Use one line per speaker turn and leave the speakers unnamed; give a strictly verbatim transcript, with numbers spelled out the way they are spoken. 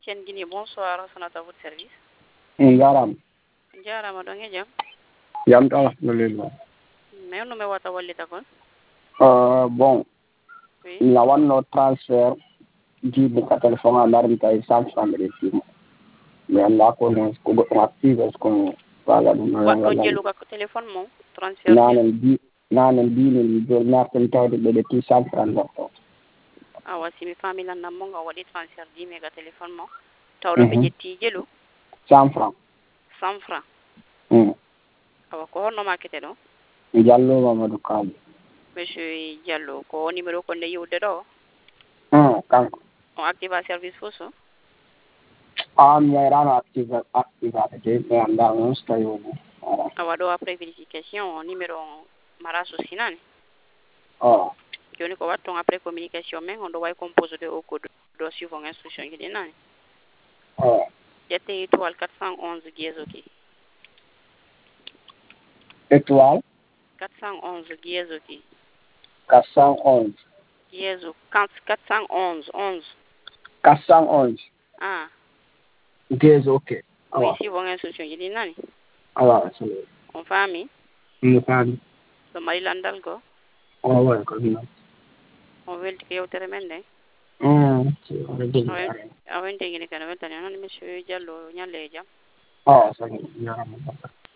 Etienne Guinée, bonsoir, sonata à votre service.
Ngaram.
Jarama ɗon e jam.
Jam tan alhamdulillah.
Mais no mi wata wallita kon.
Euh, bon,
Oui.
la wanno transfert jiiɓe ka téléphone a darmita e cent franc mbiɗe timo mi annda kono ko goɗɗum active kono waga ɗum
Waɗɗo jeeluga ko téléphone mo transfert
nanen mbi nanen mbimi mi joni narten tawde ɓeɗe ti cent franc gorto
awa simi familannam mo ngam waɗi transfert dix méga téléphone mo tawɗo ɓe ƴetti jeelu
cent franc
cent franc
Mm.
awa ko honno makete ɗo
Diallo Mamadou Kali.
monsieur Diallo ko numéro konde yiwde ɗo
Mm, kanko
on active a service fo so
ah mi yayrano active activade de mi annda on so tawi woni
awa ɗo après vérification numéro on mara sosinani
o
joni ko watton après communication men on ɗo wawi compose de au code ɗo suivant instruction ji ɗi nani
o
ƴette étoile quatre cent onze guiezoki
étoile
quatre cent onze guiezoki
quatre cent onze
guiezo quatre cent onze onze
quatre cent onze
ah
guez ok
oui
awa
suivant instruction ji ɗi nani
awa so
on faami
mi faami
ɗo mari landal go
o way ko ɗum
on welti ko yewtere men nden
Mm, si oɗo degi
a wentiguini kene weltani noon monsieur Diallo ñalle e jaam
o so jarama